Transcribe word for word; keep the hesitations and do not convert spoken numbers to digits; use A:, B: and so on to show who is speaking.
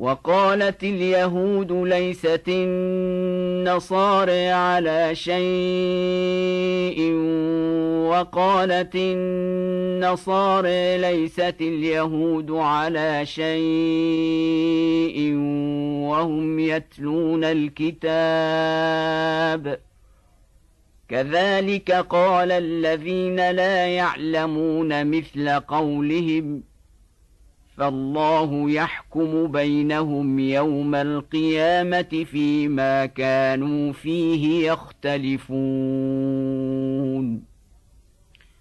A: وقالت اليهود ليست النصارى على شيء وقالت النصارى ليست اليهود على شيء وهم يتلون الكتاب كذلك قال الذين لا يعلمون مثل قولهم فالله يحكم بينهم يوم القيامة فيما كانوا فيه يختلفون.